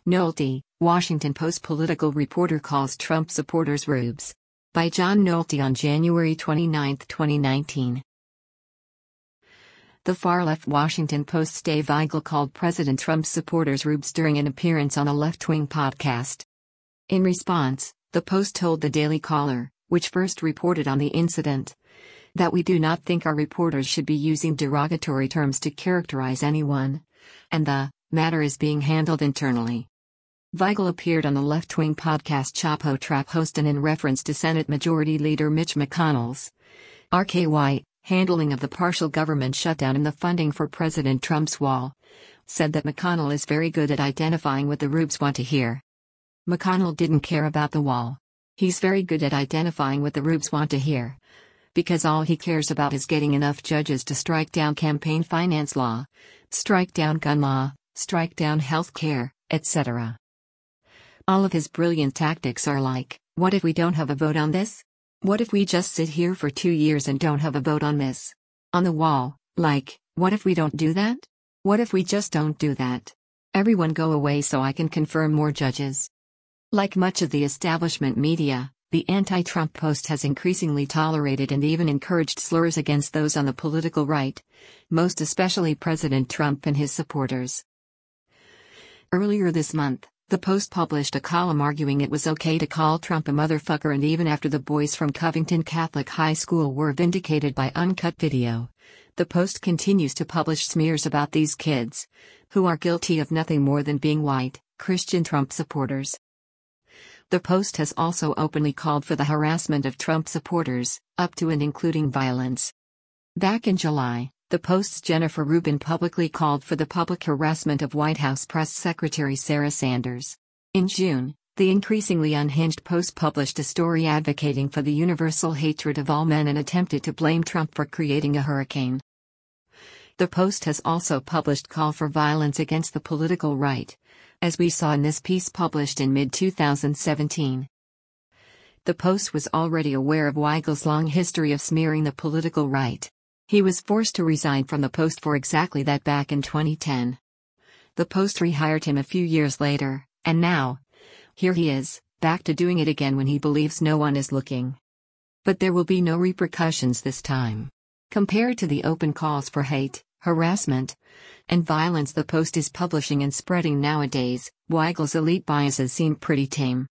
Nolte, Washington Post political reporter calls Trump supporters rubes. By John Nolte on January 29, 2019. The far-left Washington Post's Dave Weigel called President Trump's supporters rubes during an appearance on a left-wing podcast. In response, the Post told the Daily Caller, which first reported on the incident, that we do not think our reporters should be using derogatory terms to characterize anyone, and the matter is being handled internally. Weigel appeared on the left-wing podcast Chapo Trap Host and in reference to Senate Majority Leader Mitch McConnell's RKY handling of the partial government shutdown and the funding for President Trump's wall, said that McConnell is very good at identifying what the rubes want to hear. McConnell didn't care about the wall. He's very good at identifying what the rubes want to hear, because all he cares about is getting enough judges to strike down campaign finance law, strike down gun law, strike down health care, etc. All of his brilliant tactics are like, what if we don't have a vote on this? What if we just sit here for 2 years and don't have a vote on this? On the wall, like, what if we don't do that? What if we just don't do that? Everyone go away so I can confirm more judges. Like much of the establishment media, the anti-Trump Post has increasingly tolerated and even encouraged slurs against those on the political right, most especially President Trump and his supporters. Earlier this month, the Post published a column arguing it was okay to call Trump a motherfucker, and even after the boys from Covington Catholic High School were vindicated by uncut video, the Post continues to publish smears about these kids, who are guilty of nothing more than being white, Christian Trump supporters. The Post has also openly called for the harassment of Trump supporters, up to and including violence. Back in July, the Post's Jennifer Rubin publicly called for the public harassment of White House Press Secretary Sarah Sanders. In June, the increasingly unhinged Post published a story advocating for the universal hatred of all men and attempted to blame Trump for creating a hurricane. The Post has also published call for violence against the political right, as we saw in this piece published in mid-2017. The Post was already aware of Weigel's long history of smearing the political right. He was forced to resign from the Post for exactly that back in 2010. The Post rehired him a few years later, and now, here he is, back to doing it again when he believes no one is looking. But there will be no repercussions this time. Compared to the open calls for hate, harassment, and violence the Post is publishing and spreading nowadays, Weigel's elite biases seem pretty tame.